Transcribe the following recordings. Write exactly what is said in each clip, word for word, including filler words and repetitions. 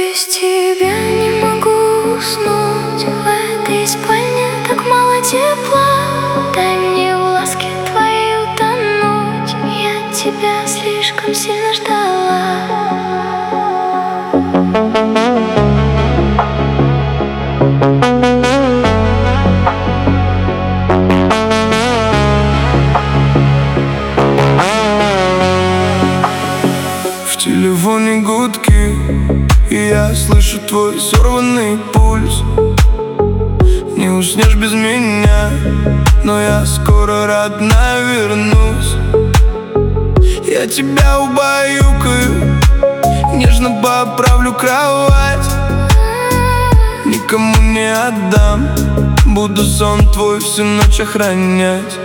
Без тебя не могу уснуть. В этой спальне так мало тепла. Дай мне в ласке твоей утонуть. Я тебя слишком сильно ждала. В телефоне гудки, и я слышу твой сорванный пульс. Не уснешь без меня, но я скоро, родная, вернусь. Я тебя убаюкаю, нежно поправлю кровать. Никому не отдам, буду сон твой всю ночь охранять.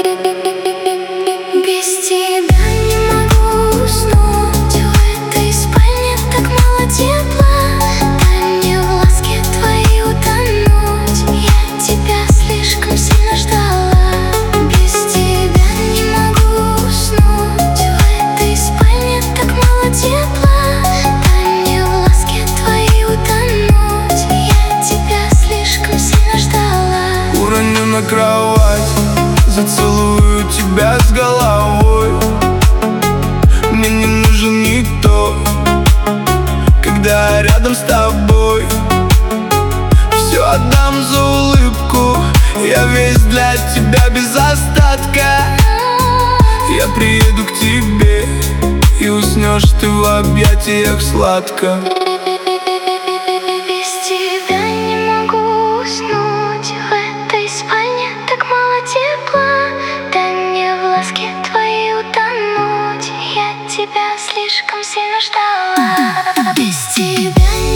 Без тебя не могу уснуть. В этой спальне так мало тепла. Дай мне в ласке твоей утонуть. Я тебя слишком сильно ждала. Без тебя не могу уснуть. В этой спальне так мало тепла. Дай мне в ласке твоей утонуть. Я тебя слишком сильно ждала. Уроню на кровать, зацелую тебя с головой. Мне не нужен никто, когда рядом с тобой. Все отдам за улыбку, я весь для тебя без остатка. Я приеду к тебе, и уснешь ты в объятиях сладко. Без тебя не могу уснуть. В этой спальне так мало тепла. Дай мне в ласке твоей утонуть. Я тебя слишком сильно ждала. Без тебя